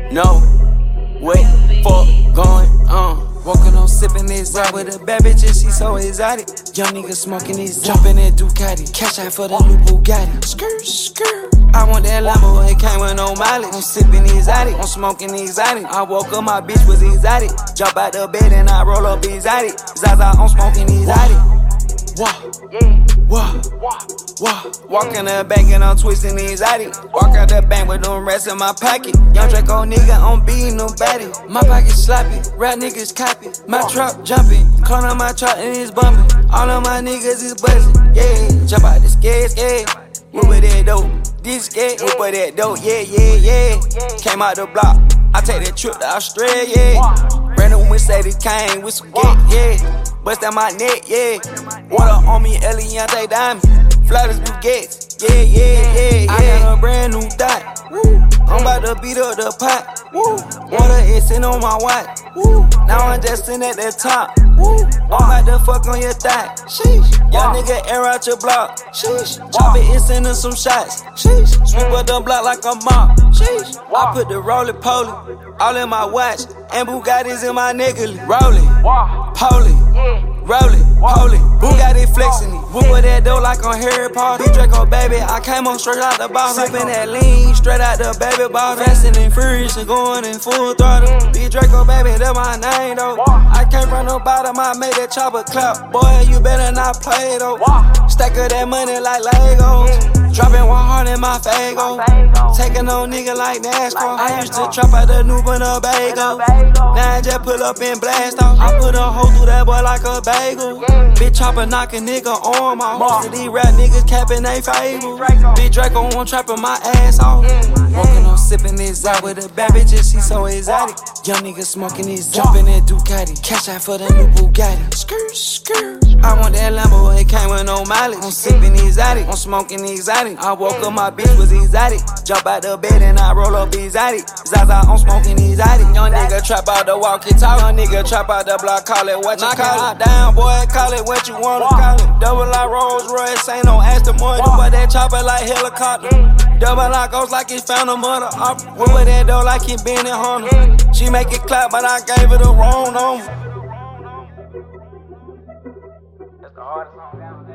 No, wait, fuck going on. Walking on sipping this out with a bad bitch and she so exotic. Young nigga smoking this, jumping that Ducati. Cash out for the new Bugatti. Skirt, skirt. I want that Lambo, it came with no mileage. I'm sipping exotic, I'm smoking exotic. I woke up, my bitch was exotic. Jump out the bed and I roll up exotic. Zaza, I'm smoking exotic. Walk in the bank and I'm twisting exotic. Walk out the bank with them rest in my pocket. Young Draco nigga, I'm beating nobody. My pocket sloppy, rap niggas copy. My truck jumping, corner my truck and it's bumping. All of my niggas is buzzing, yeah. Jump out the scared. Move with that dope, this scared, move with that dope, yeah. Came out the block, I take that trip to Australia, yeah. Brandon Mercedes came with some get, yeah. Bust out my neck, yeah. Water on me, Eliante Diamond. Flooders Bugatti, yeah. I got a brand new dot. I'm about to beat up the pot. Water is sitting on my watch. Now I'm just sitting at the top. I'm about to fuck on your thigh. Young nigga air out your block. Chop it and send some shots. Sweep up the block like a mop. I put the roly-poly all in my watch. And Bugatti's in my necklace. Rolling, rolling, Bugatti flexing it. Whoop with that dough like on Harry Potter. Big Draco baby, I came on straight out the box. Sippin' that lean, straight out the baby bottle. Fast and furious and going in full throttle. Big Draco baby, that's my name though. I came from the bottom, I made that chopper clap. Boy, you better not play though. Stack of that money like Legos. Dropping 100 in my Fago. Taking on nigga like NASCAR. I used to trap out the new Winnebago. Now I just pull up and blast off. I put a hole through that boy like a bagel. Big chopper knock a nigga arm off. Most of these rap niggas capping they fable. Big Draco on trapping my ass off. Walking on sipping this out with a bad bitch and she so exotic. Young nigga smoking this, jumping that Ducati. Cash out for the new Bugatti. Skirt, skirt. I want that Lambo, it came with no mileage. I'm sipping exotic, I'm smoking exotic. I woke up, my bitch was exotic. Jump out the bed and I roll up exotic. Zaza, I'm smoking exotic. Young nigga trap out the walkie talk. Young nigga trap out the block, call it what you call it. Down, boy, call it what you wanna call it. Double like Rolls Royce, ain't no Aston Martin. But that chopper like helicopter. Double like ghost like it found a mother. Whip with that dough like it been in Honda. She make it clap, but I gave her the wrong number. That's the hardest song down.